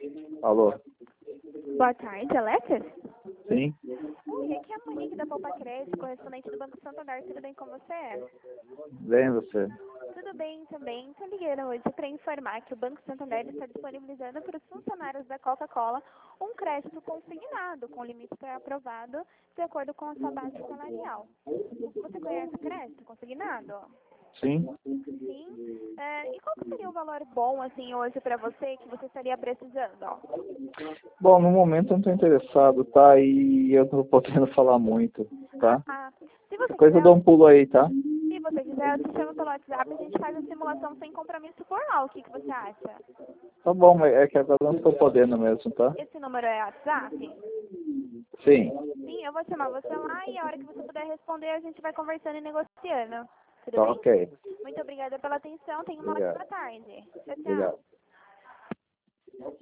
Alô? Boa tarde, Alexis? Sim? Oi, aqui é a Monique da Poupa Crédito, correspondente do Banco Santander. Tudo bem com você? Bem você? Tudo bem também. Estou ligando hoje para informar que o Banco Santander está disponibilizando para os funcionários da Coca-Cola um crédito consignado, com limite pré-aprovado, de acordo com a sua base salarial. Você conhece o crédito consignado? Sim? Sim. E qual que seria o valor bom, assim, hoje para você, que você estaria precisando? Bom, no momento eu não estou interessado, tá? E eu não estou podendo falar muito, tá? Se você Depois eu quiser, dou um pulo aí, tá? se você quiser, eu te chamo pelo WhatsApp e a gente faz a simulação sem compromisso formal. O que você acha? Tá bom, mas é que agora eu não estou podendo mesmo, tá? Esse número é WhatsApp? Sim. Sim, eu vou chamar você lá e a hora que você puder responder, a gente vai conversando e negociando. Tudo Tá bem? ok. Muito obrigada pela atenção. Tenha uma Obrigado. ótima tarde. Tchau, Obrigado. tchau.